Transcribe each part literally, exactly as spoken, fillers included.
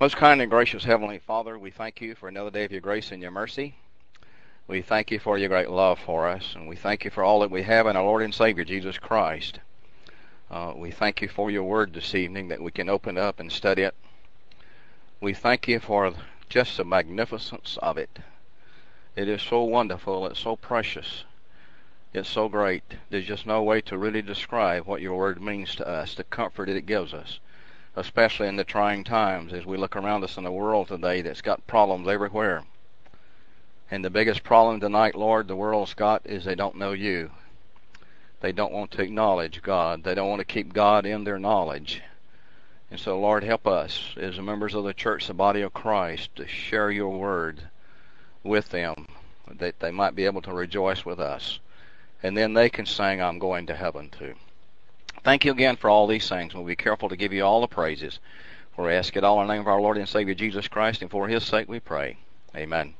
Most kind and gracious Heavenly Father, we thank you for another day of your grace and your mercy. We thank you for your great love for us, and we thank you for all that we have in our Lord and Savior, Jesus Christ. Uh, we thank you for your word this evening that we can open up and study it. We thank you for just the magnificence of it. It is so wonderful, it's so precious, it's so great. There's just no way to really describe what your word means to us, the comfort that it gives us, especially in the trying times as we look around us in the world today that's got problems everywhere. And the biggest problem tonight, Lord, the world's got is they don't know you. They don't want to acknowledge God. They don't want to keep God in their knowledge. And so, Lord, help us as members of the church, the body of Christ, to share your word with them, that they might be able to rejoice with us. And then they can sing, I'm going to heaven too. Thank you again for all these things. We'll be careful to give you all the praises. For we ask it all in the name of our Lord and Savior Jesus Christ, and for his sake we pray. Amen.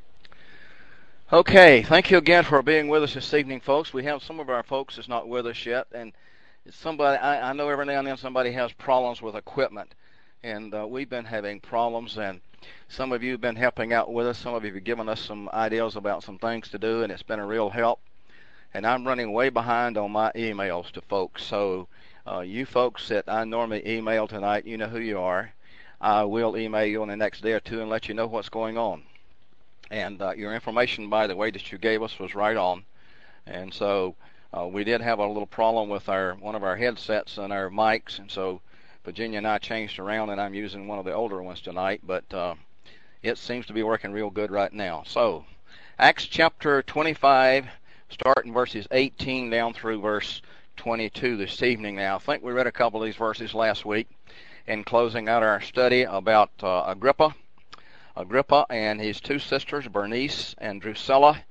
Okay, thank you again for being with us this evening, folks. We have some of our folks that's not with us yet, and somebody I, I know every now and then somebody has problems with equipment, and uh, we've been having problems, and some of you have been helping out with us. Some of you have given us some ideas about some things to do, and it's been a real help. And I'm running way behind on my emails to folks. So uh, you folks that I normally email tonight, you know who you are. I will email you in the next day or two and let you know what's going on. And uh, your information, by the way, that you gave us was right on. And so uh, we did have a little problem with our one of our headsets and our mics. And so Virginia and I changed around, and I'm using one of the older ones tonight. But uh, it seems to be working real good right now. So Acts chapter twenty-five. Starting verses eighteen down through verse twenty-two this evening now. I think we read a couple of these verses last week in closing out our study about uh, Agrippa. Agrippa and his two sisters, Bernice and Drusilla,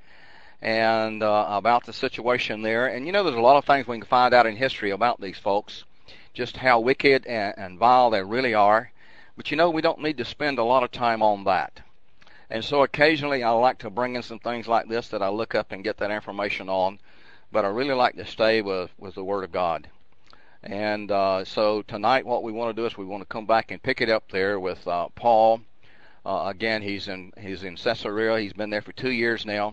and uh, about the situation there. And you know, there's a lot of things we can find out in history about these folks, just how wicked and, and vile they really are. But you know, we don't need to spend a lot of time on that. And so occasionally I like to bring in some things like this that I look up and get that information on, but I really like to stay with, with the Word of God. And uh, so tonight what we want to do is we want to come back and pick it up there with uh, Paul. Uh, again, he's in he's in Caesarea. He's been there for two years now.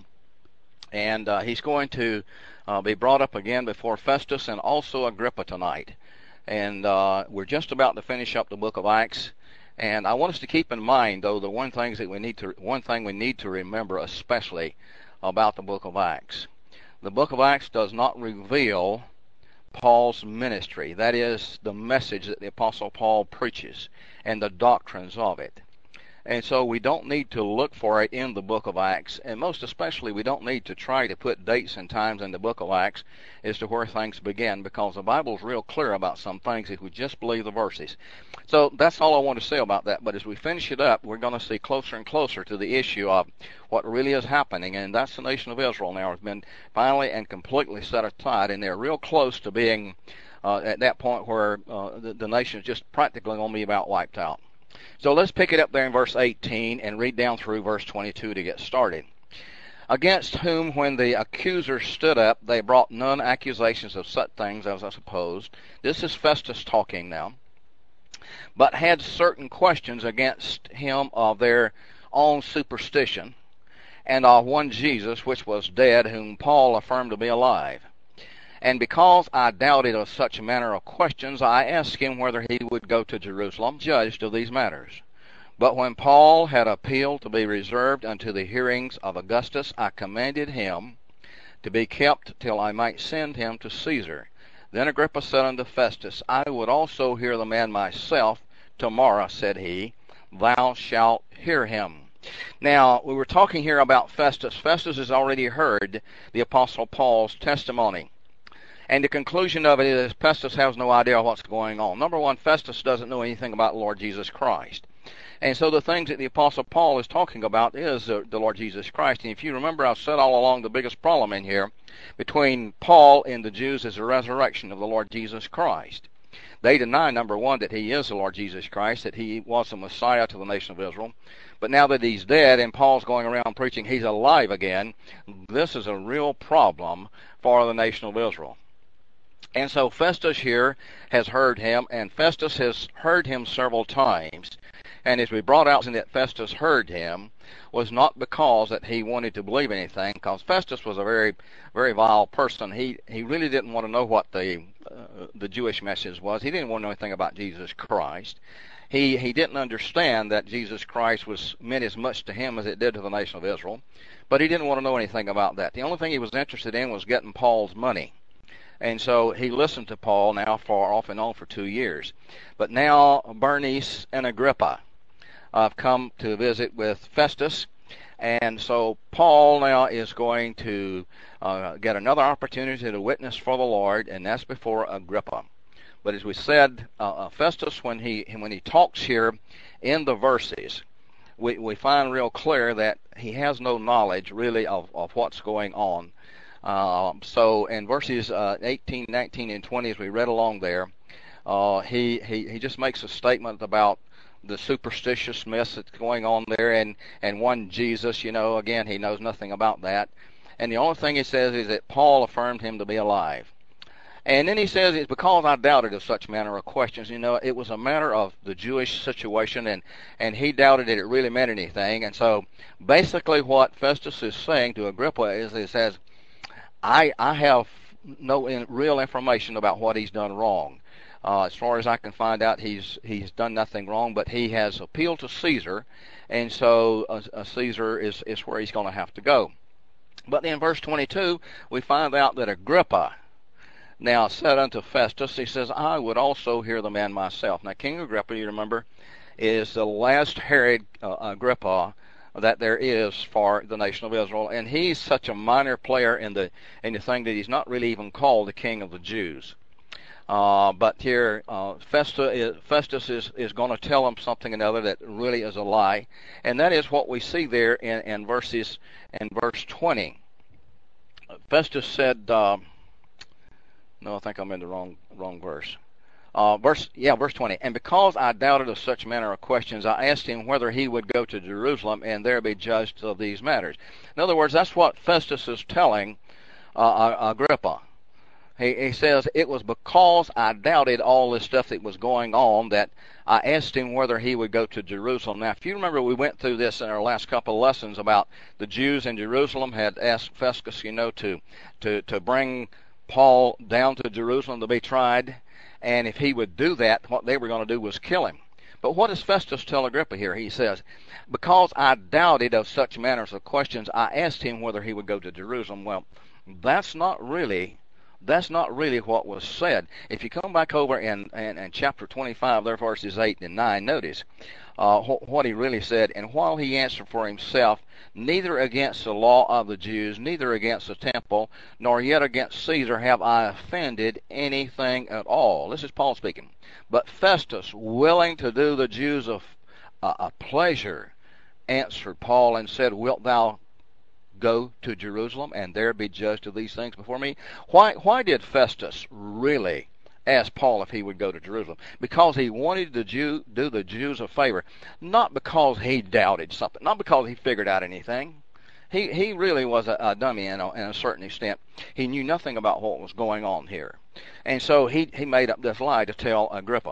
And uh, he's going to uh, be brought up again before Festus and also Agrippa tonight. And uh, we're just about to finish up the book of Acts. And I want us to keep in mind, though, the one things that we need to one thing we need to remember, especially about the book of Acts. The book of Acts does not reveal Paul's ministry. That is the message that the Apostle Paul preaches and the doctrines of it. And so we don't need to look for it in the book of Acts, and most especially we don't need to try to put dates and times in the book of Acts as to where things begin, because the Bible's real clear about some things if we just believe the verses. So that's all I want to say about that. But as we finish it up, we're going to see closer and closer to the issue of what really is happening, and that's the nation of Israel now has been finally and completely set aside, and they're real close to being uh, at that point where uh, the, the nation is just practically going to be about wiped out. So let's pick it up there in verse eighteen and read down through verse twenty-two to get started. Against whom, when the accusers stood up, they brought none accusations of such things as I supposed. This is Festus talking now. But had certain questions against him of their own superstition, and of one Jesus, which was dead, whom Paul affirmed to be alive. And because I doubted of such manner of questions, I asked him whether he would go to Jerusalem, judged of these matters. But when Paul had appealed to be reserved unto the hearings of Augustus, I commanded him to be kept till I might send him to Caesar. Then Agrippa said unto Festus, I would also hear the man myself. Tomorrow, said he, thou shalt hear him. Now, we were talking here about Festus. Festus has already heard the Apostle Paul's testimony. And the conclusion of it is Festus has no idea what's going on. Number one, Festus doesn't know anything about the Lord Jesus Christ. And so the things that the Apostle Paul is talking about is uh, the Lord Jesus Christ. And if you remember, I've said all along the biggest problem in here between Paul and the Jews is the resurrection of the Lord Jesus Christ. They deny, number one, that he is the Lord Jesus Christ, that he was the Messiah to the nation of Israel. But now that he's dead and Paul's going around preaching he's alive again, this is a real problem for the nation of Israel. And so Festus here has heard him, and Festus has heard him several times. And as we brought out, that Festus heard him was not because that he wanted to believe anything, because Festus was a very, very vile person. He he really didn't want to know what the uh, the Jewish message was. He didn't want to know anything about Jesus Christ. He he didn't understand that Jesus Christ was meant as much to him as it did to the nation of Israel, but he didn't want to know anything about that. The only thing he was interested in was getting Paul's money. And so he listened to Paul now for off and on for two years. But now Bernice and Agrippa have come to visit with Festus. And so Paul now is going to uh, get another opportunity to witness for the Lord, and that's before Agrippa. But as we said, uh, Festus, when he when he talks here in the verses, we, we find real clear that he has no knowledge really of, of what's going on. Um, so in verses uh, eighteen, nineteen, and twenty, as we read along there, uh, he, he, he just makes a statement about the superstitious mess that's going on there, and, and one Jesus, you know, again, he knows nothing about that. And the only thing he says is that Paul affirmed him to be alive. And then he says, it's because I doubted of such manner of questions. You know, it was a matter of the Jewish situation, and, and he doubted that it really meant anything. And so basically what Festus is saying to Agrippa is, he says, I, I have no in, real information about what he's done wrong. Uh, as far as I can find out, he's he's done nothing wrong, but he has appealed to Caesar, and so uh, uh, Caesar is, is where he's going to have to go. But in verse twenty-two, we find out that Agrippa now said unto Festus, he says, I would also hear the man myself. Now, King Agrippa, you remember, is the last Herod uh, Agrippa that there is for the nation of Israel, and he's such a minor player in the in the thing that he's not really even called the king of the Jews. Uh, but here, uh, Festus is, Festus is, is going to tell him something another that really is a lie, and that is what we see there in, in verses in verse twenty. Festus said, uh, no, I think I'm in the wrong wrong verse. Uh, verse, yeah, verse twenty. And because I doubted of such manner of questions, I asked him whether he would go to Jerusalem and there be judged of these matters. In other words, that's what Festus is telling uh, Agrippa. He, he says, it was because I doubted all this stuff that was going on that I asked him whether he would go to Jerusalem. Now, if you remember, we went through this in our last couple of lessons about the Jews in Jerusalem had asked Festus, you know, to to to bring Paul down to Jerusalem to be tried. And if he would do that, what they were going to do was kill him. But what does Festus tell Agrippa here? He says, because I doubted of such manners of questions, I asked him whether he would go to Jerusalem. Well, that's not really, that's not really what was said. If you come back over in, in, in chapter twenty-five, there verses eight and nine, notice uh, wh- what he really said. And while he answered for himself, neither against the law of the Jews, neither against the temple, nor yet against Caesar have I offended anything at all. This is Paul speaking. But Festus, willing to do the Jews a, a, a pleasure, answered Paul and said, wilt thou go to Jerusalem and there be judged of these things before me? Why, why did Festus really ask Paul if he would go to Jerusalem? Because he wanted to Jew, do the Jews a favor, not because he doubted something, not because he figured out anything. He he really was a, a dummy in a, in a certain extent. He knew nothing about what was going on here. And so he, he made up this lie to tell Agrippa.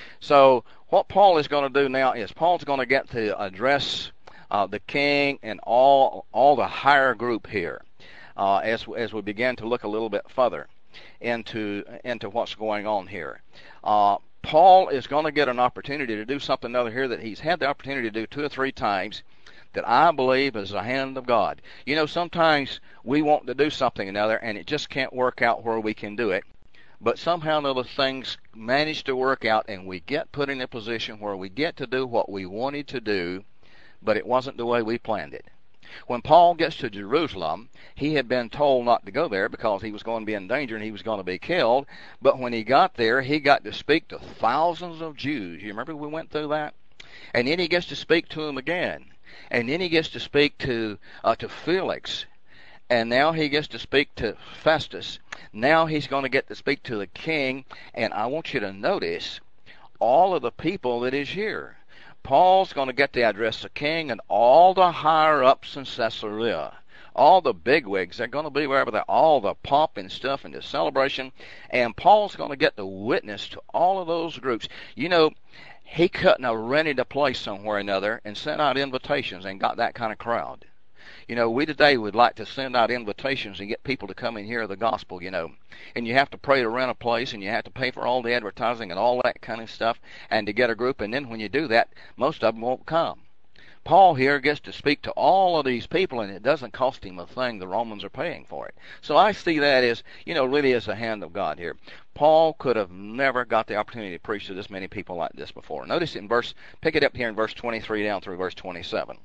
So what Paul is going to do now is Paul's going to get to address uh, the king and all all the higher group here uh, as as we begin to look a little bit further into into what's going on here. Uh, Paul is going to get an opportunity to do something other here that he's had the opportunity to do two or three times that I believe is the hand of God. You know, sometimes we want to do something another and it just can't work out where we can do it. But somehow or other things manage to work out and we get put in a position where we get to do what we wanted to do, but it wasn't the way we planned it. When Paul gets to Jerusalem, he had been told not to go there because he was going to be in danger and he was going to be killed. But when he got there, he got to speak to thousands of Jews. You remember we went through that? And then he gets to speak to them again. And then he gets to speak to uh, to Felix. And now he gets to speak to Festus. Now he's going to get to speak to the king. And I want you to notice all of the people that is here. Paul's going to get to address the king and all the higher-ups in Caesarea. All the bigwigs, they're going to be wherever they're, all the pomp and stuff and the celebration. And Paul's going to get to witness to all of those groups. You know, he couldn't have rented a place somewhere or another and sent out invitations and got that kind of crowd. You know, we today would like to send out invitations and get people to come and hear the gospel, you know. And you have to pray to rent a place, and you have to pay for all the advertising and all that kind of stuff, and to get a group. And then when you do that, most of them won't come. Paul here gets to speak to all of these people, and it doesn't cost him a thing. The Romans are paying for it. So I see that as, you know, really as the hand of God here. Paul could have never got the opportunity to preach to this many people like this before. Notice in verse, pick it up here in verse twenty-three down through verse twenty-seven.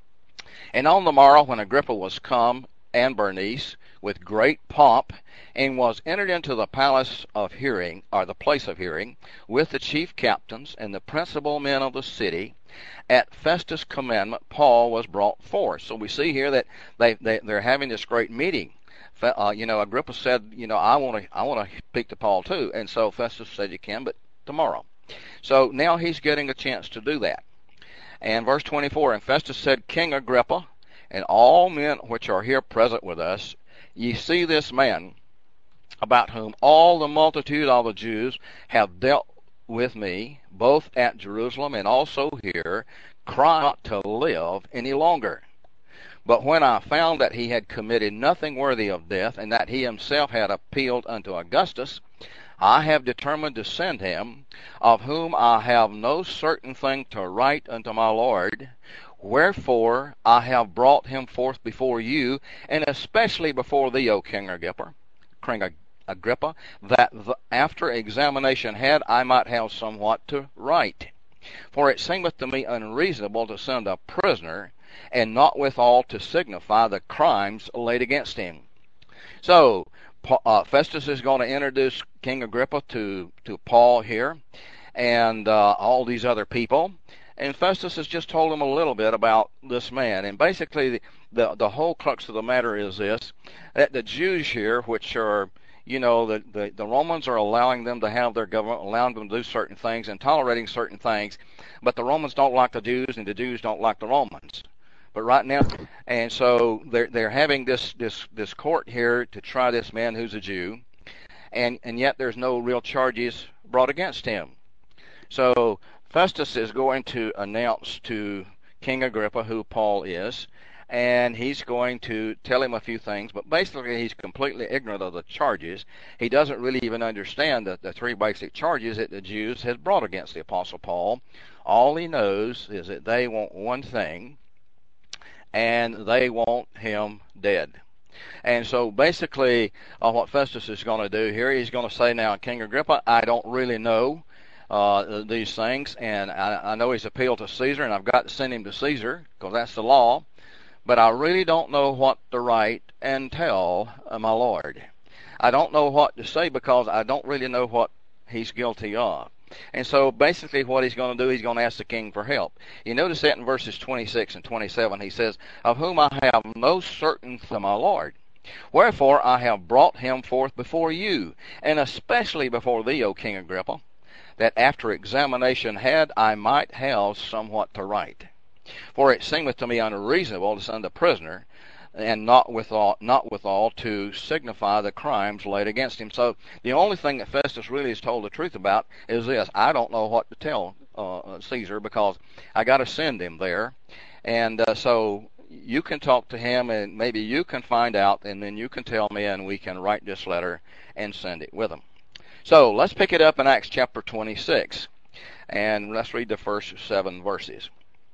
And on the morrow, when Agrippa was come, and Bernice, with great pomp, and was entered into the palace of hearing, or the place of hearing, with the chief captains and the principal men of the city, at Festus' commandment, Paul was brought forth. So we see here that they, they they're having this great meeting. Uh, you know, Agrippa said, you know, I want to I want to speak to Paul too, and so Festus said, you can, but tomorrow. So now he's getting a chance to do that. And verse twenty-four, and Festus said, King Agrippa, and all men which are here present with us, ye see this man, about whom all the multitude of the Jews have dealt with me, both at Jerusalem and also here, cry not to live any longer. But when I found that he had committed nothing worthy of death, and that he himself had appealed unto Augustus, I have determined to send him, of whom I have no certain thing to write unto my Lord. Wherefore I have brought him forth before you, and especially before thee, O King Agrippa, King Agrippa, that the, after examination had I might have somewhat to write. For it seemeth to me unreasonable to send a prisoner, and not withal to signify the crimes laid against him. So uh, Festus is going to introduce King Agrippa to, to Paul here, and uh, all these other people. And Festus has just told him a little bit about this man. And basically, the, the, the whole crux of the matter is this, that the Jews here, which are, you know, the, the, the Romans are allowing them to have their government, allowing them to do certain things and tolerating certain things, but the Romans don't like the Jews, and the Jews don't like the Romans. But right now, and so they're they're having this this this court here to try this man who's a Jew, and and yet there's no real charges brought against him. So Festus is going to announce to King Agrippa who Paul is, and he's going to tell him a few things, but basically he's completely ignorant of the charges. He doesn't really even understand the, the three basic charges that the Jews had brought against the Apostle Paul. All he knows is that they want one thing, and they want him dead. And so basically uh, what Festus is going to do here, he's going to say, now, King Agrippa, I don't really know uh, these things, and I, I know he's appealed to Caesar, and I've got to send him to Caesar, because that's the law, but I really don't know what to write and tell uh, my Lord. I don't know what to say, because I don't really know what he's guilty of. And so basically what he's going to do, he's going to ask the king for help. You notice that in verses twenty-six and twenty-seven, he says, of whom I have no certain to my Lord. Wherefore I have brought him forth before you, and especially before thee, O King Agrippa, that after examination had I might have somewhat to write. For it seemeth to me unreasonable to send a prisoner, and not withal, not withal to signify the crimes laid against him. So the only thing that Festus really is told the truth about is this: I don't know what to tell uh, Caesar, because I got to send him there, and uh, so you can talk to him, and maybe you can find out, and then you can tell me, and we can write this letter and send it with him. So let's pick it up in Acts chapter twenty-six, and let's read the first seven verses.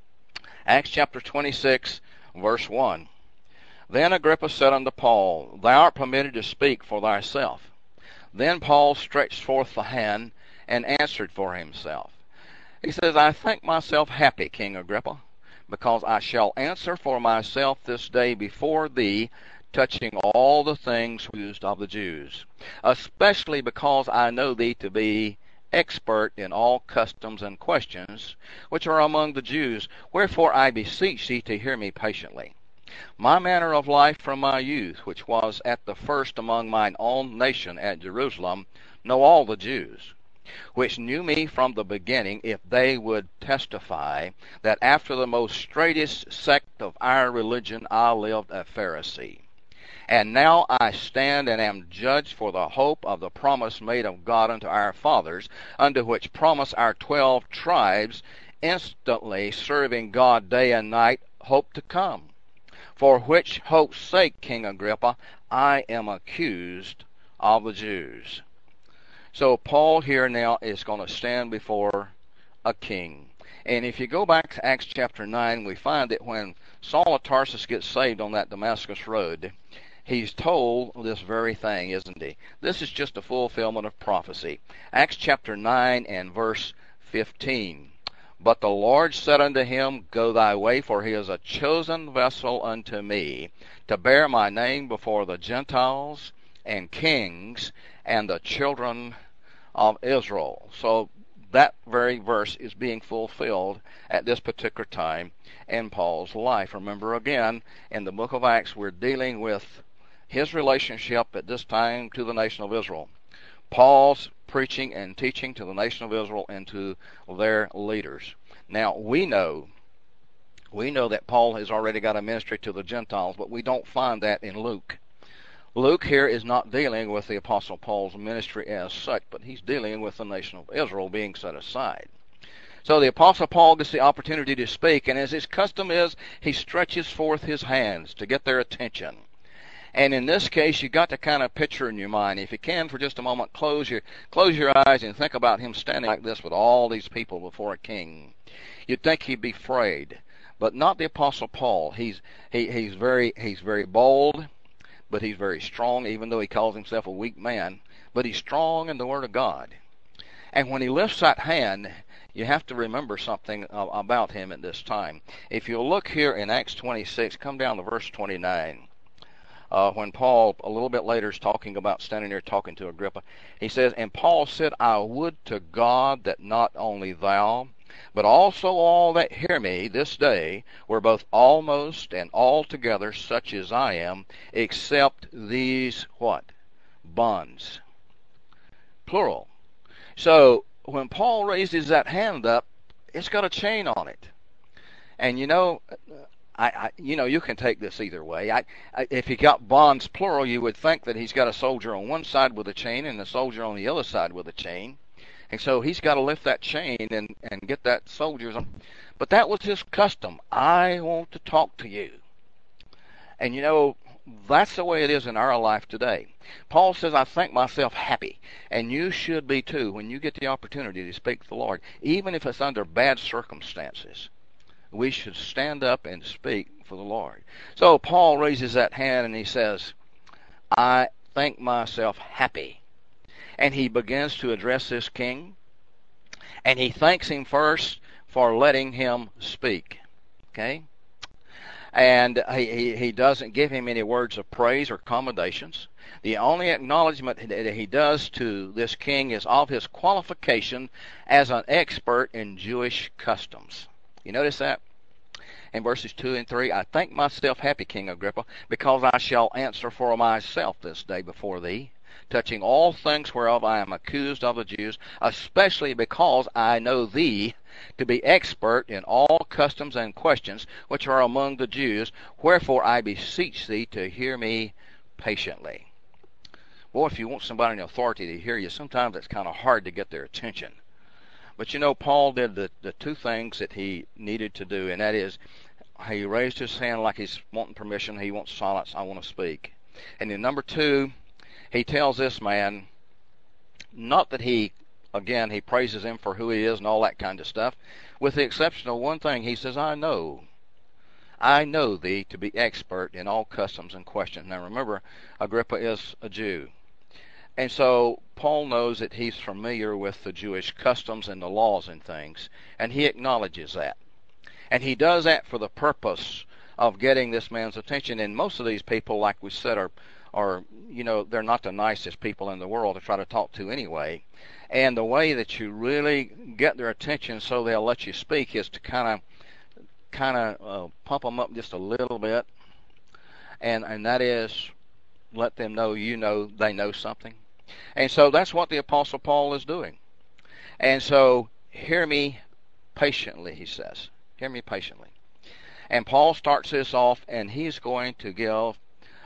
Acts chapter twenty-six, verse one. Then Agrippa said unto Paul, Thou art permitted to speak for thyself. Then Paul stretched forth the hand and answered for himself. He says, I think myself happy, King Agrippa, because I shall answer for myself this day before thee, touching all the things used of the Jews, especially because I know thee to be expert in all customs and questions which are among the Jews. Wherefore I beseech thee to hear me patiently. My manner of life from my youth, which was at the first among mine own nation at Jerusalem, know all the Jews, which knew me from the beginning, if they would testify that after the most straitest sect of our religion I lived a Pharisee, And now I stand and am judged for the hope of the promise made of God unto our fathers, unto which promise our twelve tribes, instantly serving God day and night, hope to come. For which hope's sake, King Agrippa, I am accused of the Jews. So Paul here now is going to stand before a king. And if you go back to Acts chapter nine, we find that when Saul of Tarsus gets saved on that Damascus road, he's told this very thing, isn't he? This is just a fulfillment of prophecy. Acts chapter nine and verse fifteen. But the Lord said unto him, Go thy way, for he is a chosen vessel unto me, to bear my name before the Gentiles and kings and the children of Israel. So that very verse is being fulfilled at this particular time in Paul's life. Remember again, in the book of Acts, we're dealing with his relationship at this time to the nation of Israel. Paul's preaching and teaching to the nation of Israel and to their leaders. Now, we know, we know that Paul has already got a ministry to the Gentiles, but we don't find that in Luke. Luke here is not dealing with the Apostle Paul's ministry as such, but he's dealing with the nation of Israel being set aside. So the Apostle Paul gets the opportunity to speak, and as his custom is, he stretches forth his hands to get their attention. And in this case, you got to kind of picture in your mind, if you can for just a moment, close your close your eyes and think about him standing like this with all these people before a king. You'd think he'd be afraid, but not the Apostle Paul. He's he, he's very he's very bold, but he's very strong, even though he calls himself a weak man. But he's strong in the Word of God. And when he lifts that hand, you have to remember something about him at this time. If you look here in Acts twenty-six, come down to verse twenty-nine. Uh, when Paul, a little bit later, is talking about standing there talking to Agrippa, he says, And Paul said, I would to God that not only thou, but also all that hear me this day were both almost and altogether such as I am, except these, what? Bonds. Plural. So, when Paul raises that hand up, it's got a chain on it. And you know... I, I, you know, you can take this either way. I, I, if he got bonds plural, you would think that he's got a soldier on one side with a chain and a soldier on the other side with a chain. And so he's got to lift that chain and, and get that soldier's on. But that was his custom. I want to talk to you. And, you know, that's the way it is in our life today. Paul says, I think myself happy. And you should be too when you get the opportunity to speak to the Lord, even if it's under bad circumstances. We should stand up and speak for the Lord. So Paul raises that hand and he says, I think myself happy. And he begins to address this king. And he thanks him first for letting him speak. Okay? And he, he, he doesn't give him any words of praise or commendations. The only acknowledgement that he does to this king is of his qualification as an expert in Jewish customs. You notice that? In verses two and three, I think myself happy, King Agrippa, because I shall answer for myself this day before thee, touching all things whereof I am accused of the Jews, especially because I know thee to be expert in all customs and questions which are among the Jews, wherefore I beseech thee to hear me patiently. Boy, if you want somebody in authority to hear you, sometimes it's kind of hard to get their attention. But you know, Paul did the, the two things that he needed to do, and that is, he raised his hand like he's wanting permission. He wants silence. I want to speak. And then number two, he tells this man, not that he, again, he praises him for who he is and all that kind of stuff. With the exception of one thing, he says, I know. I know thee to be expert in all customs and questions. Now remember, Agrippa is a Jew. And so Paul knows that he's familiar with the Jewish customs and the laws and things, and he acknowledges that. And he does that for the purpose of getting this man's attention. And most of these people, like we said, are, are you know, they're not the nicest people in the world to try to talk to anyway. And the way that you really get their attention so they'll let you speak is to kind of kind of uh, pump them up just a little bit. And, and that is let them know you know they know something. And so that's what the Apostle Paul is doing. And so, hear me patiently, he says. Hear me patiently. And Paul starts this off, and he's going to give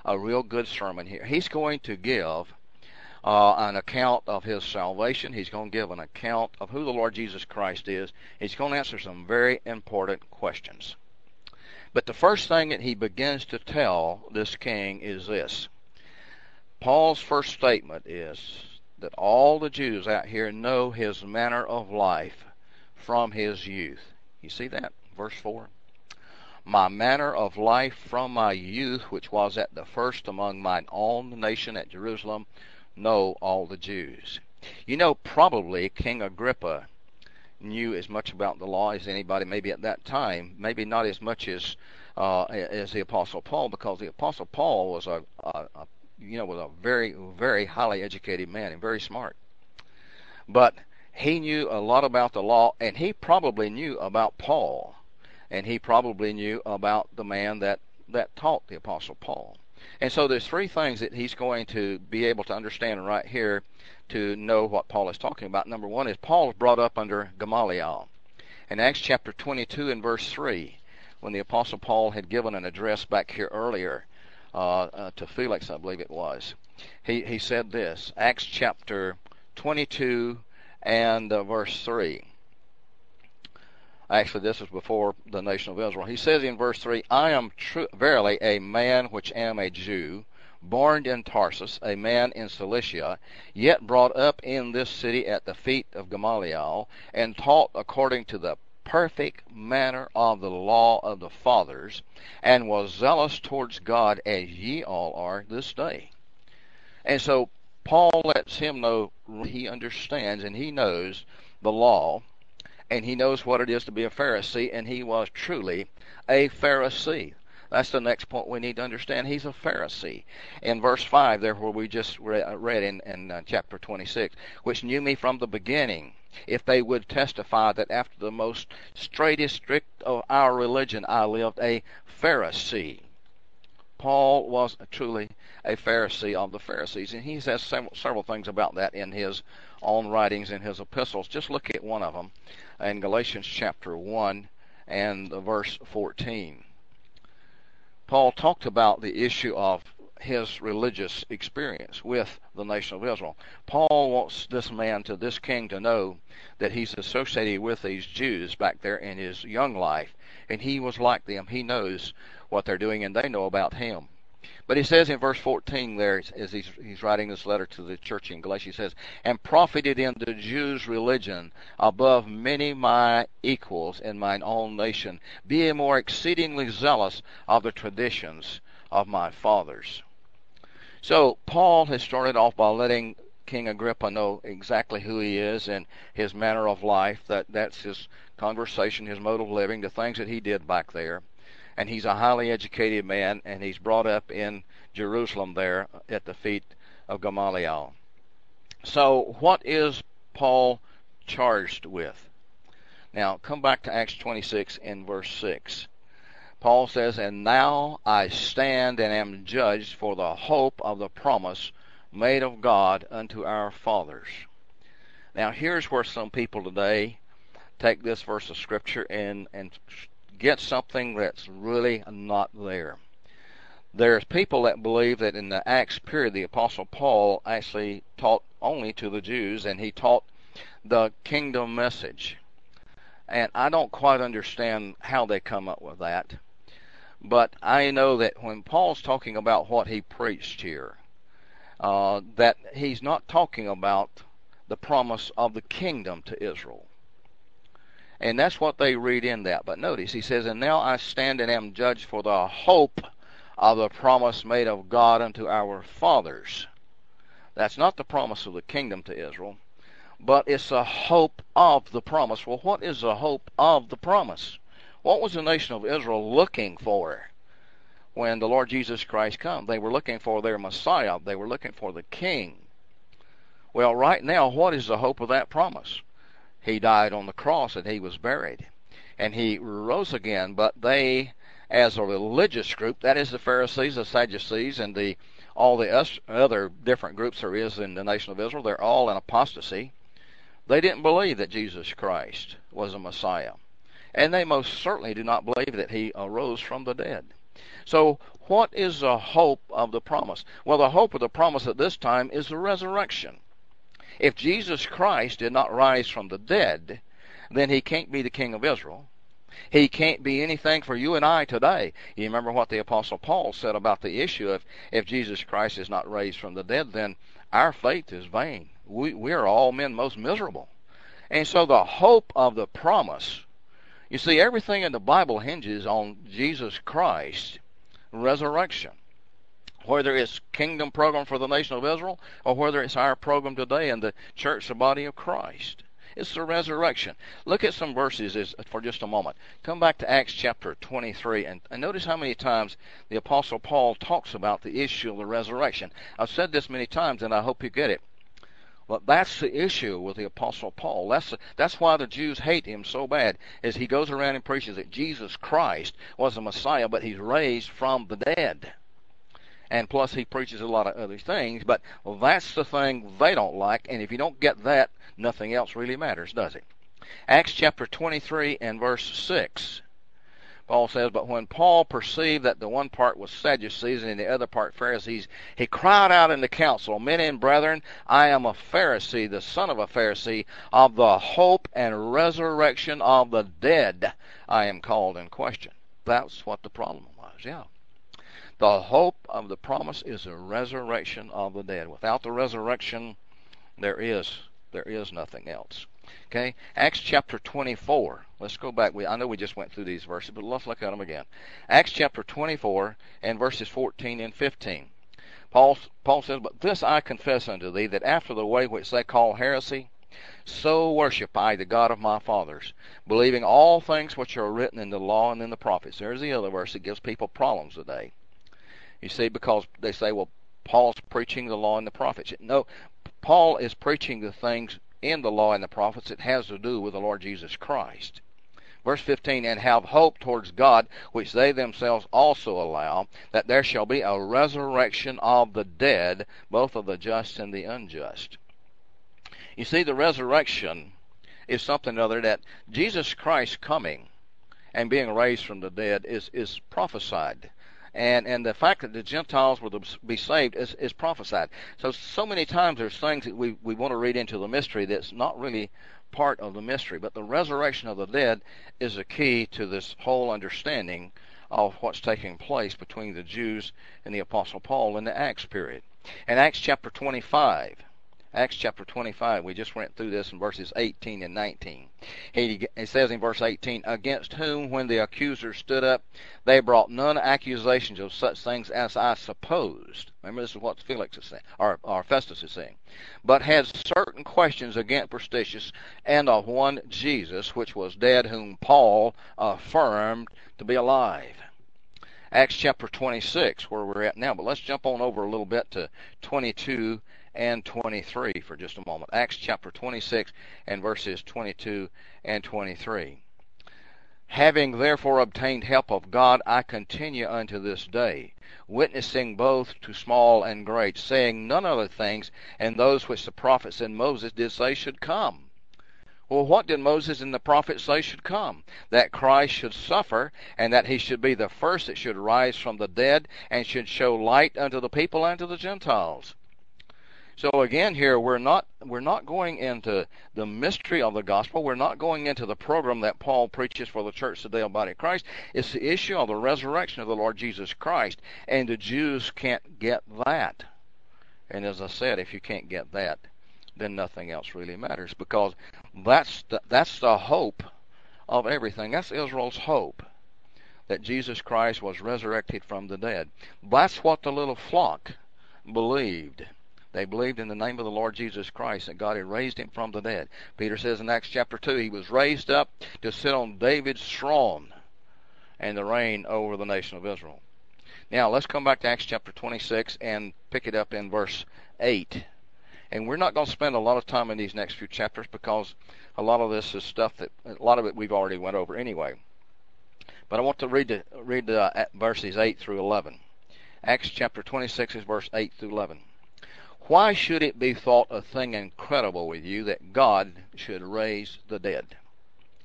a real good sermon here. He's going to give uh, an account of his salvation. He's going to give an account of who the Lord Jesus Christ is. He's going to answer some very important questions. But the first thing that he begins to tell this king is this. Paul's first statement is that all the Jews out here know his manner of life from his youth. You see that? Verse four. My manner of life from my youth, which was at the first among mine own nation at Jerusalem, know all the Jews. You know, probably King Agrippa knew as much about the law as anybody maybe at that time, maybe not as much as uh, as the Apostle Paul, because the Apostle Paul was a, a, a you know was a very, very highly educated man and very smart. But he knew a lot about the law, and he probably knew about Paul, and he probably knew about the man that, that taught the Apostle Paul. And so there's three things that he's going to be able to understand right here to know what Paul is talking about. Number one is Paul was brought up under Gamaliel. In Acts chapter twenty-two and verse three, when the Apostle Paul had given an address back here earlier uh, uh, to Felix, I believe it was, he, he said this, Acts chapter twenty-two and uh, verse three. Actually, this is before the nation of Israel. He says in verse three, I am tru- verily a man which am a Jew, born in Tarsus, a man in Cilicia, yet brought up in this city at the feet of Gamaliel, and taught according to the perfect manner of the law of the fathers, and was zealous towards God as ye all are this day. And so Paul lets him know he understands and he knows the law, and he knows what it is to be a Pharisee, and he was truly a Pharisee. That's the next point we need to understand. He's a Pharisee. In verse five, there where we just read in, in uh, chapter twenty-six, which knew me from the beginning, if they would testify that after the most straightest strict of our religion I lived a Pharisee. Paul was truly a Pharisee of the Pharisees, and he says several, several things about that in his own writings, in his epistles. Just look at one of them in Galatians chapter one and verse fourteen. Paul talked about the issue of his religious experience with the nation of Israel. Paul wants this man, to this king, to know that he's associated with these Jews back there in his young life, and he was like them. He knows what they're doing, and they know about him. But he says in verse fourteen there, as he's, he's writing this letter to the church in Galatia, he says, and profited in the Jews' religion above many my equals in mine own nation, being more exceedingly zealous of the traditions of my fathers. So Paul has started off by letting King Agrippa know exactly who he is and his manner of life, that that's his conversation, his mode of living, the things that he did back there. And he's a highly educated man, and he's brought up in Jerusalem there at the feet of Gamaliel. So what is Paul charged with? Now, come back to Acts twenty-six in verse six. Paul says, and now I stand and am judged for the hope of the promise made of God unto our fathers. Now, here's where some people today take this verse of Scripture and and get something that's really not there. There's people that believe that in the Acts period, the Apostle Paul actually taught only to the Jews, and he taught the kingdom message. And I don't quite understand how they come up with that. But I know that when Paul's talking about what he preached here, uh, that he's not talking about the promise of the kingdom to Israel. And that's what they read in that. But notice, he says, and now I stand and am judged for the hope of the promise made of God unto our fathers. That's not the promise of the kingdom to Israel, but it's a hope of the promise. Well, what is the hope of the promise? What was the nation of Israel looking for when the Lord Jesus Christ come? They were looking for their Messiah. They were looking for the King. Well, right now, what is the hope of that promise? He died on the cross and he was buried. And he rose again, but they, as a religious group, that is the Pharisees, the Sadducees, and the all the other different groups there is in the nation of Israel, they're all in apostasy. They didn't believe that Jesus Christ was a Messiah. And they most certainly do not believe that he arose from the dead. So What is the hope of the promise? Well, the hope of the promise at this time is the resurrection. If Jesus Christ did not rise from the dead, then he can't be the King of Israel. He can't be anything for you and I today. You remember what the Apostle Paul said about the issue of if Jesus Christ is not raised from the dead, then our faith is vain. We, we are all men most miserable. And so the hope of the promise, you see, everything in the Bible hinges on Jesus Christ, resurrection. Whether it's kingdom program for the nation of Israel or whether it's our program today in the church, the body of Christ. It's the resurrection. Look at some verses for just a moment. Come back to Acts chapter twenty-three and, and notice how many times the Apostle Paul talks about the issue of the resurrection. I've said this many times and I hope you get it. Well, that's the issue with the Apostle Paul. That's the, that's why the Jews hate him so bad, is he goes around and preaches that Jesus Christ was the Messiah, but he's raised from the dead. And plus he preaches a lot of other things, but well, that's the thing they don't like, and if you don't get that, nothing else really matters, does it? Acts chapter twenty-three and verse six. Paul says, but when Paul perceived that the one part was Sadducees and the other part Pharisees, he cried out in the council, men and brethren, I am a Pharisee, the son of a Pharisee, of the hope and resurrection of the dead I am called in question. That's what the problem was, yeah. The hope of the promise is the resurrection of the dead. Without the resurrection, there is there is nothing else. Okay, Acts chapter twenty-four. Let's go back. We I know we just went through these verses, but let's look at them again. Acts chapter twenty-four and verses fourteen and fifteen. Paul Paul says, but this I confess unto thee, that after the way which they call heresy, so worship I the God of my fathers, believing all things which are written in the law and in the prophets. There's the other verse that gives people problems today. You see, because they say, well, Paul's preaching the law and the prophets. No, Paul is preaching the things in the law and the prophets that has to do with the Lord Jesus Christ. Verse fifteen, and have hope towards God, which they themselves also allow, that there shall be a resurrection of the dead, both of the just and the unjust. You see, the resurrection is something other that Jesus Christ coming and being raised from the dead is, is prophesied. And and the fact that the Gentiles will be saved is, is prophesied. So, so many times there's things that we, we want to read into the mystery that's not really part of the mystery. But the resurrection of the dead is a key to this whole understanding of what's taking place between the Jews and the Apostle Paul in the Acts period. In Acts chapter twenty-five, Acts chapter twenty-five, we just went through this in verses eighteen and nineteen. He, he says in verse eighteen, against whom when the accusers stood up, they brought none accusations of such things as I supposed. Remember, this is what Felix is saying, or, or Festus is saying. But had certain questions against Prestigius and of one Jesus, which was dead, whom Paul affirmed to be alive. Acts chapter twenty-six, where we're at now. But let's jump on over a little bit to twenty-two and twenty-three for just a moment. Acts chapter twenty-six and verses twenty-two and twenty-three. Having therefore obtained help of God, I continue unto this day, witnessing both to small and great, saying none other things, and those which the prophets and Moses did say should come. Well, what did Moses and the prophets say should come? That Christ should suffer, and that he should be the first that should rise from the dead, and should show light unto the people and to the Gentiles. So again here, we're not we're not going into the mystery of the gospel. We're not going into the program that Paul preaches for the church today of the body of Christ. It's the issue of the resurrection of the Lord Jesus Christ, and the Jews can't get that. And as I said, if you can't get that, then nothing else really matters, because that's the, that's the hope of everything. That's Israel's hope, that Jesus Christ was resurrected from the dead. That's what the little flock believed. They believed in the name of the Lord Jesus Christ, that God had raised him from the dead. Peter says in Acts chapter two, he was raised up to sit on David's throne and to reign over the nation of Israel. Now, let's come back to Acts chapter twenty-six and pick it up in verse eight. And we're not going to spend a lot of time in these next few chapters, because a lot of this is stuff that, a lot of it we've already went over anyway. But I want to read the, read the verses eight through eleven. Acts chapter twenty-six is verse eight through eleven. Why should it be thought a thing incredible with you that God should raise the dead?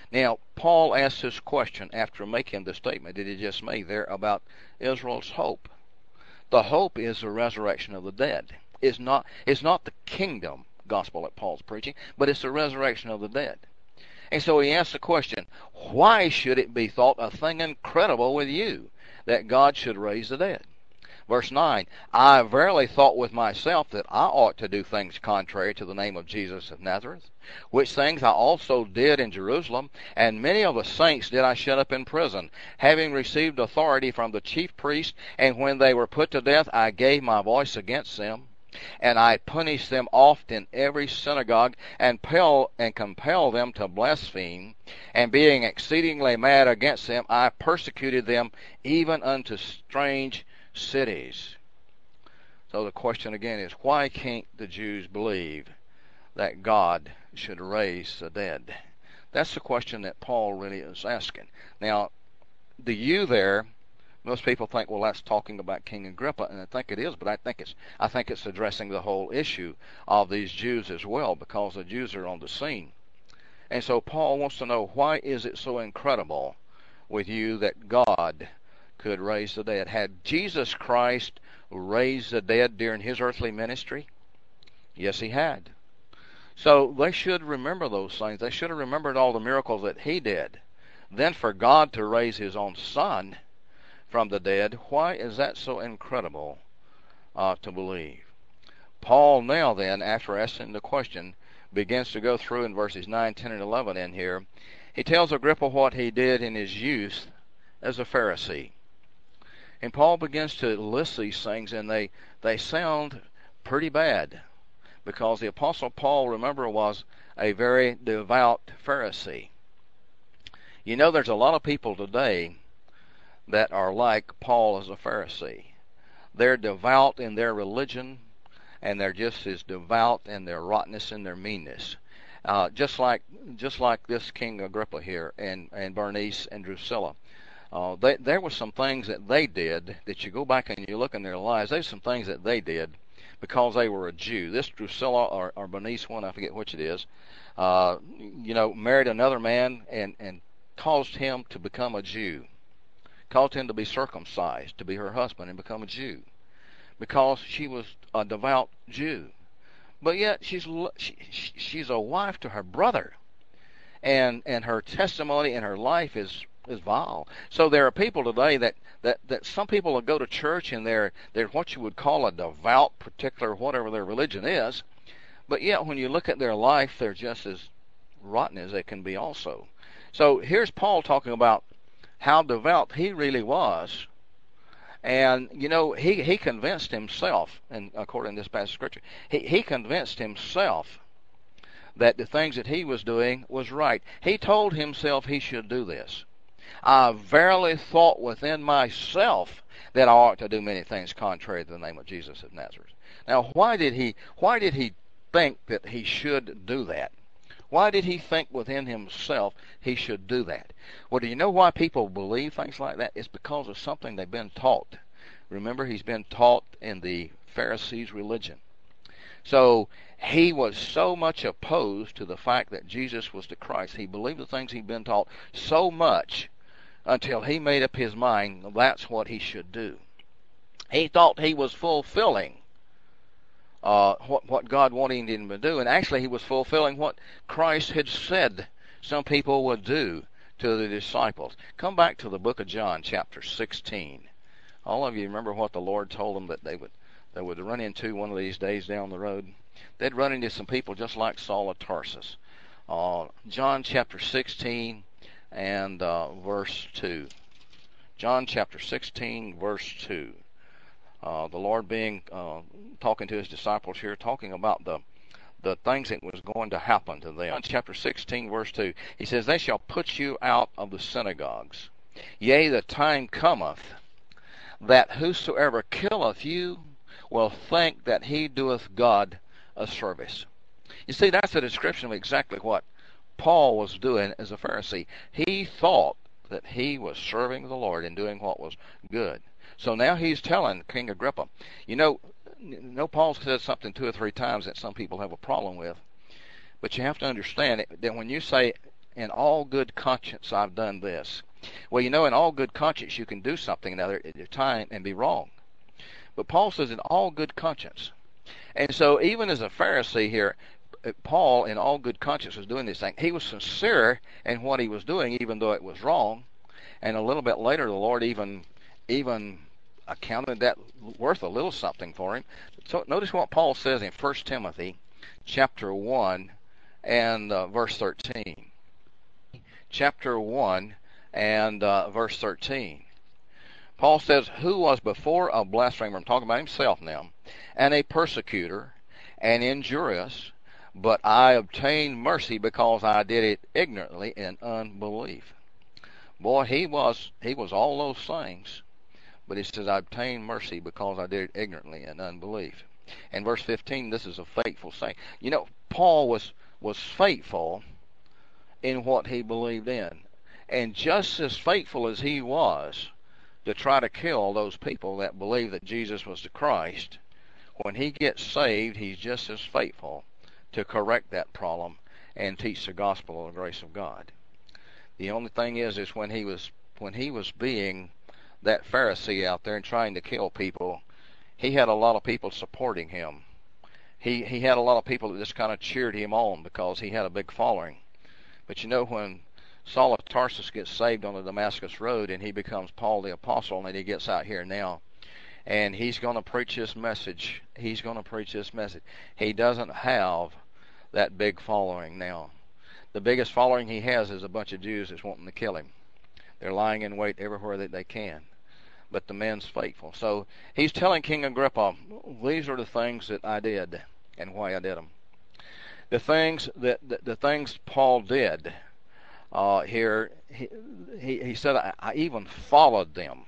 Now, Paul asks this question after making the statement that he just made there about Israel's hope. The hope is the resurrection of the dead. It's not, it's not the kingdom gospel that Paul's preaching, but it's the resurrection of the dead. And so he asks the question, why should it be thought a thing incredible with you that God should raise the dead? Verse nine, I verily thought with myself that I ought to do things contrary to the name of Jesus of Nazareth, which things I also did in Jerusalem, and many of the saints did I shut up in prison, having received authority from the chief priests, and when they were put to death I gave my voice against them. And I punished them oft in every synagogue, and, pel- and compelled them to blaspheme. And being exceedingly mad against them, I persecuted them even unto strange cities. So the question again is, why can't the Jews believe that God should raise the dead? That's the question that Paul really is asking. Now, the you there, most people think, well, that's talking about King Agrippa, and I think it is, but I think it's I think it's addressing the whole issue of these Jews as well, because the Jews are on the scene. And so Paul wants to know, why is it so incredible with you that God could raise the dead? Had Jesus Christ raised the dead during his earthly ministry? Yes, he had. So they should remember those things. They should have remembered all the miracles that he did. Then for God to raise his own son from the dead, why is that so incredible uh, to believe? Paul now then, after asking the question, begins to go through in verses nine, ten, and eleven in here. He tells Agrippa what he did in his youth as a Pharisee. And Paul begins to list these things, and they, they sound pretty bad, because the Apostle Paul, remember, was a very devout Pharisee. You know, there's a lot of people today that are like Paul as a Pharisee. They're devout in their religion, and they're just as devout in their rottenness and their meanness. Uh, just like just like this King Agrippa here, and, and Bernice and Drusilla. Uh, they, there were some things that they did that you go back and you look in their lives. There's some things that they did because they were a Jew. This Drusilla or, or Bernice one, I forget which it is, uh, you know, married another man and, and caused him to become a Jew. Caused him to be circumcised, to be her husband, and become a Jew, because she was a devout Jew. But yet she's she, she's a wife to her brother, and and her testimony and her life is is vile. So there are people today that that that some people will go to church and they're they're what you would call a devout, particular whatever their religion is, but yet when you look at their life, they're just as rotten as they can be also. So here's Paul talking about how devout he really was. And, you know, he, he convinced himself, and according to this passage of Scripture, he, he convinced himself that the things that he was doing was right. He told himself he should do this. I verily thought within myself that I ought to do many things contrary to the name of Jesus of Nazareth. Now, why did he, why did he think that he should do that? Why did he think within himself he should do that? Well, do you know why people believe things like that? It's because of something they've been taught. Remember, he's been taught in the Pharisees' religion. So he was so much opposed to the fact that Jesus was the Christ. He believed the things he'd been taught so much until he made up his mind that's what he should do. He thought he was fulfilling Uh, what, what God wanted him to do, and actually he was fulfilling what Christ had said some people would do to the disciples. Come back to the book of John, chapter sixteen. All of you remember what the Lord told them that they would they would run into one of these days down the road? They'd run into some people just like Saul of Tarsus. Uh, John chapter sixteen and uh, verse two. John chapter sixteen, verse two. Uh, the Lord being uh, talking to his disciples here, talking about the the things that was going to happen to them. Chapter sixteen, verse two, he says, they shall put you out of the synagogues. Yea, the time cometh that whosoever killeth you will think that he doeth God a service. You see, that's a description of exactly what Paul was doing as a Pharisee. He thought that he was serving the Lord and doing what was good. So now he's telling King Agrippa, you know, you know, Paul says something two or three times that some people have a problem with, but you have to understand that when you say in all good conscience I've done this. Well, you know, in all good conscience you can do something another at your time and be wrong. But Paul says in all good conscience. And so even as a Pharisee here, Paul, in all good conscience, was doing this thing. He was sincere in what he was doing, even though it was wrong. And a little bit later, the Lord even even accounted that worth a little something for him. So notice what Paul says in First Timothy chapter one and uh, verse thirteen. Chapter one and uh, verse thirteen. Paul says, who was before a blasphemer, I'm talking about himself now, and a persecutor, and injurious, but I obtained mercy because I did it ignorantly in unbelief. Boy, he was he was all those things, but he says, I obtained mercy because I did it ignorantly in unbelief. And verse fifteen, this is a faithful saying. You know, Paul was was faithful in what he believed in. And just as faithful as he was to try to kill those people that believe that Jesus was the Christ, when he gets saved, he's just as faithful to correct that problem and teach the gospel of the grace of God. The only thing is, is when he was when he was being that Pharisee out there and trying to kill people, he had a lot of people supporting him. He he had a lot of people that just kind of cheered him on because he had a big following. But you know, when Saul of Tarsus gets saved on the Damascus Road and he becomes Paul the Apostle, and he gets out here now, and he's going to preach this message. He's going to preach this message. He doesn't have that big following now. The biggest following he has is a bunch of Jews that's wanting to kill him. They're lying in wait everywhere that they can. But the man's faithful. So he's telling King Agrippa, these are the things that I did and why I did them. The things that the, the things Paul did uh, here, he, he, he said, I, I even followed them.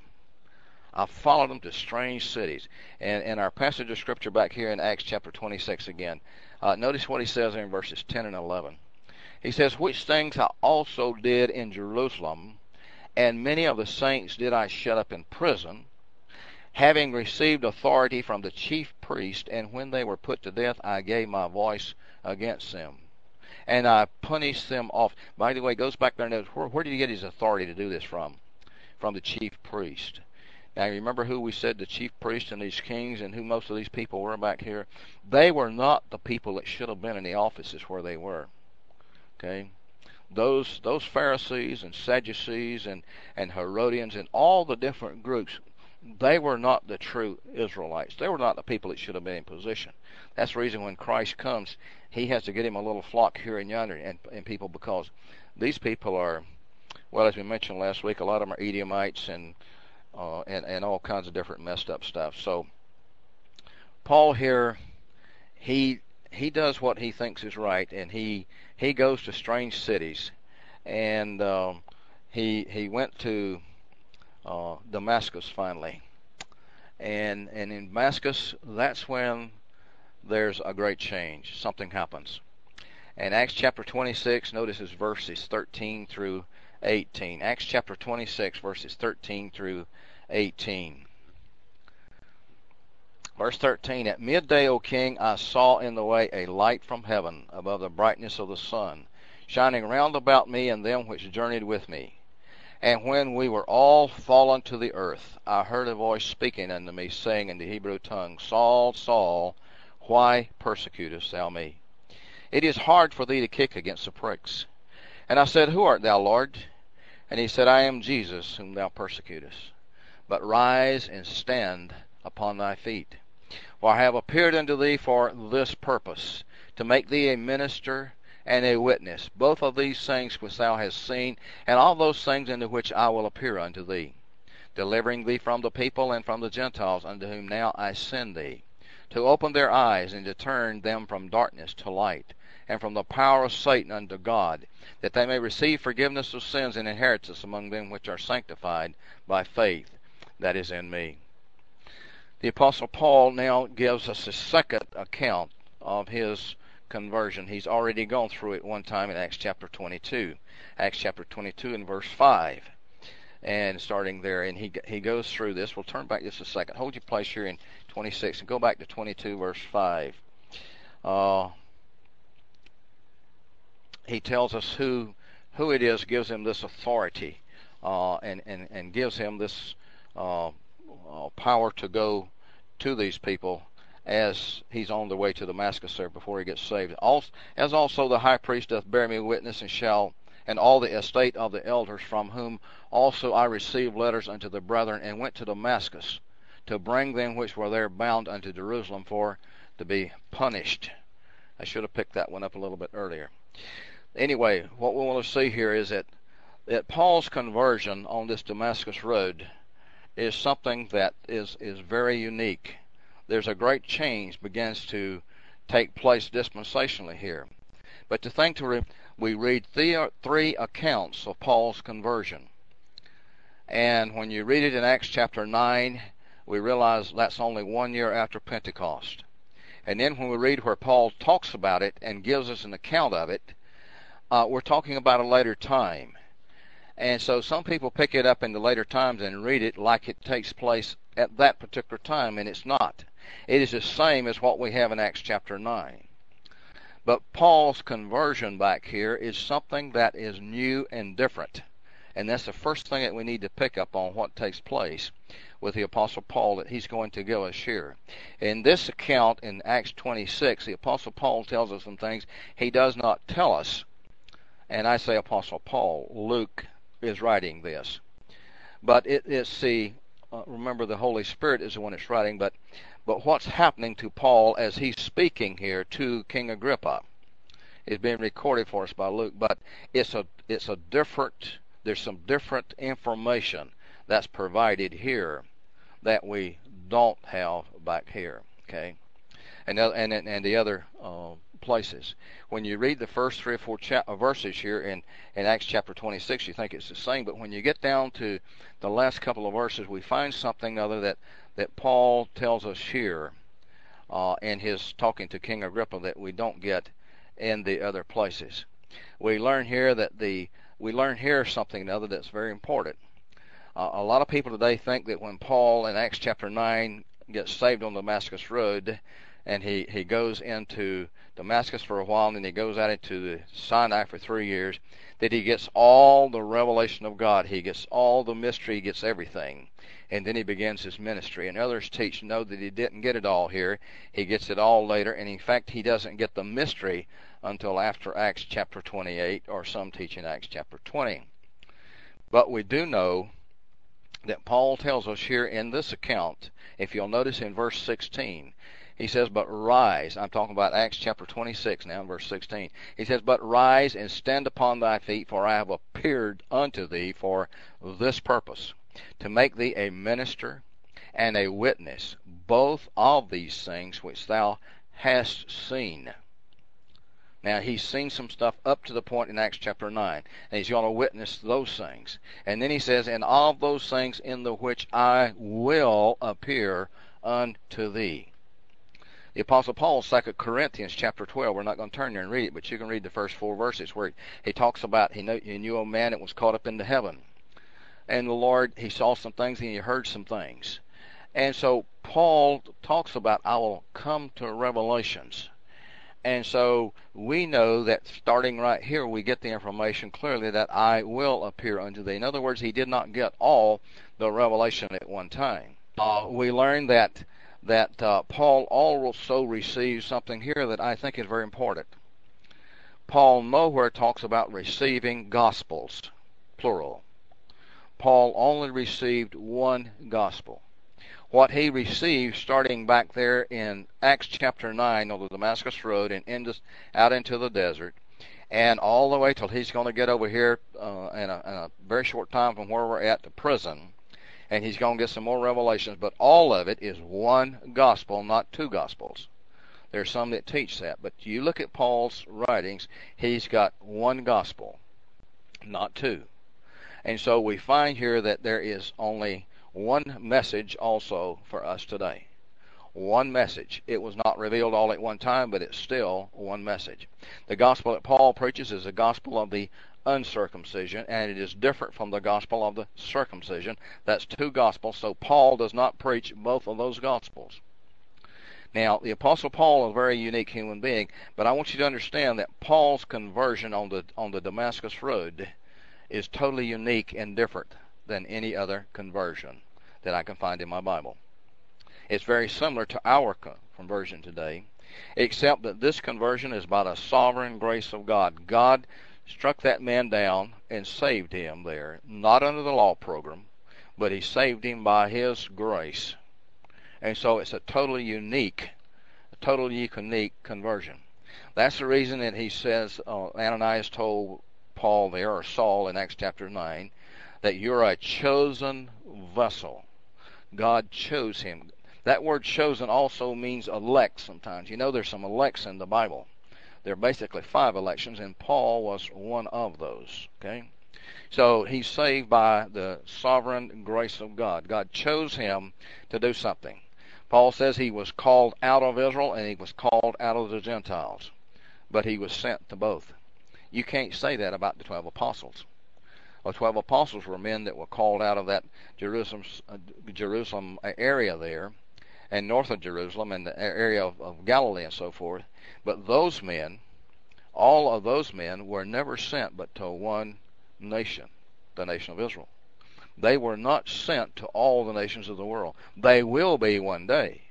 I followed them to strange cities. And in our passage of scripture back here in Acts chapter twenty-six again, uh, notice what he says in verses ten and eleven. He says, which things I also did in Jerusalem, and many of the saints did I shut up in prison, having received authority from the chief priest, and when they were put to death, I gave my voice against them. And I punished them off. By the way, it goes back there and knows, where, where did he get his authority to do this from? From the chief priest. Now, remember who we said the chief priest and these kings and who most of these people were back here? They were not the people that should have been in the offices where they were. Okay? Those those Pharisees and Sadducees and, and Herodians and all the different groups, they were not the true Israelites. They were not the people that should have been in position. That's the reason when Christ comes, he has to get him a little flock here and yonder and, and people, because these people are, well, as we mentioned last week, a lot of them are Edomites and uh, and, and all kinds of different messed up stuff. So Paul here, he he does what he thinks is right, and he he goes to strange cities, and uh, he he went to uh, Damascus finally, and and in Damascus, that's when there's a great change. Something happens. And Acts chapter twenty-six, notice his verses thirteen through eighteen. Acts chapter twenty-six, verses thirteen through eighteen. Verse thirteen, at midday, O king, I saw in the way a light from heaven above the brightness of the sun, shining round about me and them which journeyed with me. And when we were all fallen to the earth, I heard a voice speaking unto me, saying in the Hebrew tongue, Saul, Saul, why persecutest thou me? It is hard for thee to kick against the pricks. And I said, Who art thou, Lord? And he said, I am Jesus, whom thou persecutest. But rise and stand upon thy feet. For I have appeared unto thee for this purpose, to make thee a minister and a witness, both of these things which thou hast seen, and all those things into which I will appear unto thee, delivering thee from the people and from the Gentiles, unto whom now I send thee, to open their eyes and to turn them from darkness to light, and from the power of Satan unto God, that they may receive forgiveness of sins and inheritance among them which are sanctified by faith that is in me. The Apostle Paul now gives us a second account of his conversion. He's already gone through it one time in Acts chapter twenty-two. Acts chapter twenty-two and verse five. And starting there, and he he goes through this. We'll turn back just a second. Hold your place here in twenty-six and go back to twenty-two verse five. Uh, he tells us who who it is gives him this authority uh, and, and, and gives him this uh, uh, power to go to these people as he's on the way to Damascus there before he gets saved. Also, as also the high priest doth bear me witness, and shall, and all the estate of the elders, from whom also I received letters unto the brethren, and went to Damascus to bring them which were there bound unto Jerusalem for to be punished. I should have picked that one up a little bit earlier. Anyway, what we want to see here is that, that Paul's conversion on this Damascus road is something that is, is very unique. There's a great change begins to take place dispensationally here. But to think to re- we read three, three accounts of Paul's conversion. And when you read it in Acts chapter nine, we realize that's only one year after Pentecost. And then when we read where Paul talks about it and gives us an account of it, uh, we're talking about a later time. And so some people pick it up in the later times and read it like it takes place at that particular time, and it's not. It is the same as what we have in Acts chapter nine. But Paul's conversion back here is something that is new and different. And that's the first thing that we need to pick up on what takes place with the Apostle Paul that he's going to give us here. In this account in Acts twenty-six, the Apostle Paul tells us some things he does not tell us. And I say Apostle Paul, Luke is writing this. But it, it's the, uh, remember the Holy Spirit is the one that's writing, but, but what's happening to Paul as he's speaking here to King Agrippa is being recorded for us by Luke. But it's a, it's a different, there's some different information that's provided here that we don't have back here, okay? And and and the other uh, places. When you read the first three or four cha- verses here in, in Acts chapter twenty-six, you think it's the same. But when you get down to the last couple of verses, we find something other that, that Paul tells us here uh, in his talking to King Agrippa that we don't get in the other places. We learn here that the we learn here something other that's very important. Uh, a lot of people today think that when Paul in Acts chapter nine gets saved on the Damascus Road, and he, he goes into Damascus for a while, and then he goes out into the Sinai for three years, that he gets all the revelation of God. He gets all the mystery, he gets everything. And then he begins his ministry. And others teach, no, that he didn't get it all here. He gets it all later, and in fact, he doesn't get the mystery until after Acts chapter twenty-eight, or some teach in Acts chapter twenty. But we do know that Paul tells us here in this account, if you'll notice in verse sixteen, he says, but rise. I'm talking about Acts chapter twenty-six now, verse sixteen. He says, but rise and stand upon thy feet, for I have appeared unto thee for this purpose, to make thee a minister and a witness, both of these things which thou hast seen. Now, he's seen some stuff up to the point in Acts chapter nine, and he's going to witness those things. And then he says, and all those things in the which I will appear unto thee. The Apostle Paul, Second Corinthians chapter twelve, we're not going to turn there and read it, but you can read the first four verses where he talks about he knew, he knew a man that was caught up into heaven. And the Lord, he saw some things and he heard some things. And so Paul talks about, I will come to revelations. And so we know that starting right here, we get the information clearly that I will appear unto thee. In other words, he did not get all the revelation at one time. Uh, we learn that that uh, Paul also receives something here that I think is very important. Paul nowhere talks about receiving gospels, plural. Paul only received one gospel. What he received starting back there in Acts chapter nine on the Damascus Road and into, out into the desert, and all the way till he's going to get over here uh, in, a, in a very short time from where we're at to prison, and he's going to get some more revelations, but all of it is one gospel, not two gospels. There's some that teach that, but you look at Paul's writings, he's got one gospel, not two. And so we find here that there is only one message also for us today. One message. It was not revealed all at one time, but it's still one message. The gospel that Paul preaches is the gospel of the uncircumcision, and it is different from the gospel of the circumcision. That's two gospels, so Paul does not preach both of those gospels. Now, the Apostle Paul is a very unique human being, but I want you to understand that Paul's conversion on the on the Damascus Road is totally unique and different than any other conversion that I can find in my Bible. It's very similar to our conversion today, except that this conversion is by the sovereign grace of God. God struck that man down and saved him there, not under the law program, but he saved him by his grace. And so it's a totally unique, a totally unique conversion. That's the reason that he says, uh, Ananias told Paul there, or Saul in Acts chapter nine, that you're a chosen vessel. God chose him. That word chosen also means elect sometimes. You know, there's some elects in the Bible. There are basically five elections, and Paul was one of those. Okay? So he's saved by the sovereign grace of God. God chose him to do something. Paul says he was called out of Israel and he was called out of the Gentiles, but he was sent to both. You can't say that about the twelve apostles. The twelve apostles were men that were called out of that Jerusalem, uh, Jerusalem area there, and north of Jerusalem and the area of, of Galilee and so forth. But those men, all of those men, were never sent but to one nation, the nation of Israel. They were not sent to all the nations of the world. They will be one day.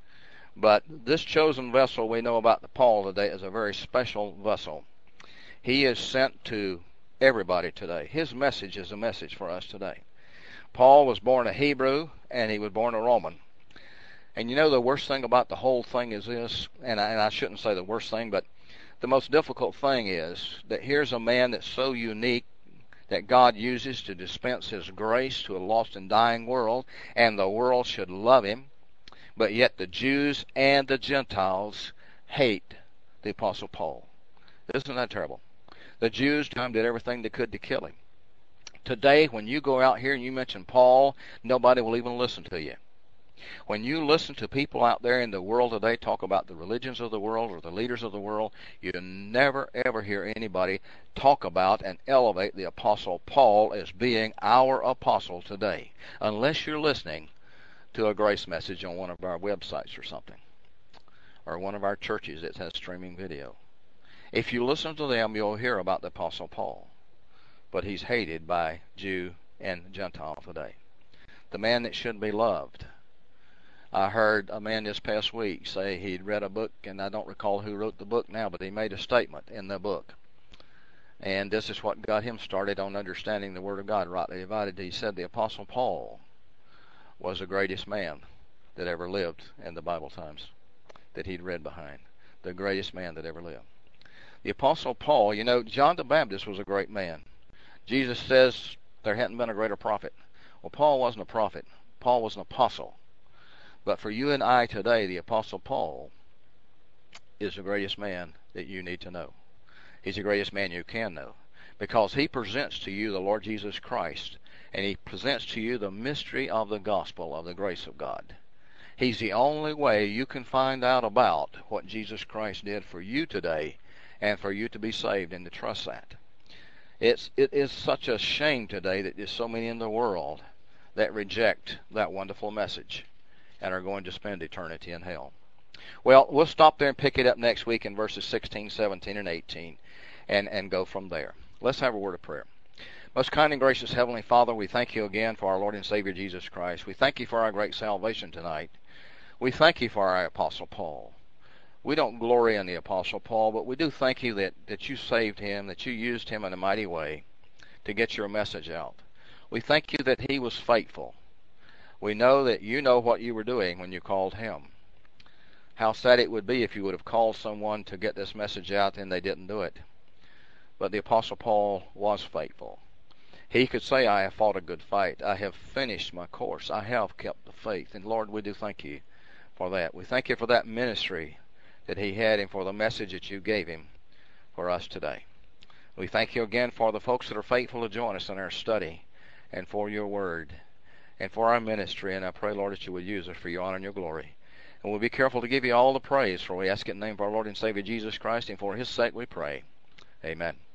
But this chosen vessel we know about the Paul today is a very special vessel. He is sent to everybody today. His message is a message for us today. Paul was born a Hebrew and he was born a Roman. And you know the worst thing about the whole thing is this, and I, and I shouldn't say the worst thing, but the most difficult thing is that here's a man that's so unique that God uses to dispense his grace to a lost and dying world, and the world should love him, but yet the Jews and the Gentiles hate the Apostle Paul. Isn't that terrible? The Jews did everything they could to kill him. Today, when you go out here and you mention Paul, nobody will even listen to you. When you listen to people out there in the world today talk about the religions of the world or the leaders of the world, you never ever hear anybody talk about and elevate the Apostle Paul as being our apostle today, unless you're listening to a grace message on one of our websites or something, or one of our churches that has streaming video. If you listen to them, you'll hear about the Apostle Paul, but he's hated by Jew and Gentile today. The man that should be loved. I heard a man this past week say he'd read a book, and I don't recall who wrote the book now, but he made a statement in the book. And this is what got him started on understanding the Word of God rightly divided. He said the Apostle Paul was the greatest man that ever lived in the Bible times that he'd read behind. The greatest man that ever lived. The Apostle Paul, you know, John the Baptist was a great man. Jesus says there hadn't been a greater prophet. Well, Paul wasn't a prophet. Paul was an apostle. But for you and I today, the Apostle Paul is the greatest man that you need to know. He's the greatest man you can know, because he presents to you the Lord Jesus Christ, and he presents to you the mystery of the gospel of the grace of God. He's the only way you can find out about what Jesus Christ did for you today and for you to be saved and to trust that. It's, it is such a shame today that there's so many in the world that reject that wonderful message and are going to spend eternity in hell. Well, we'll stop there and pick it up next week in verses sixteen, seventeen, and eighteen and, and go from there. Let's have a word of prayer. Most kind and gracious Heavenly Father, we thank you again for our Lord and Savior Jesus Christ. We thank you for our great salvation tonight. We thank you for our Apostle Paul. We don't glory in the Apostle Paul, but we do thank you that, that you saved him, that you used him in a mighty way to get your message out. We thank you that he was faithful. We know that you know what you were doing when you called him. How sad it would be if you would have called someone to get this message out and they didn't do it. But the Apostle Paul was faithful. He could say, I have fought a good fight. I have finished my course. I have kept the faith. And Lord, we do thank you for that. We thank you for that ministry that he had and for the message that you gave him for us today. We thank you again for the folks that are faithful to join us in our study and for your word and for our ministry. And I pray, Lord, that you would use us for your honor and your glory. And we'll be careful to give you all the praise, for we ask it in the name of our Lord and Savior Jesus Christ, and for his sake we pray. Amen.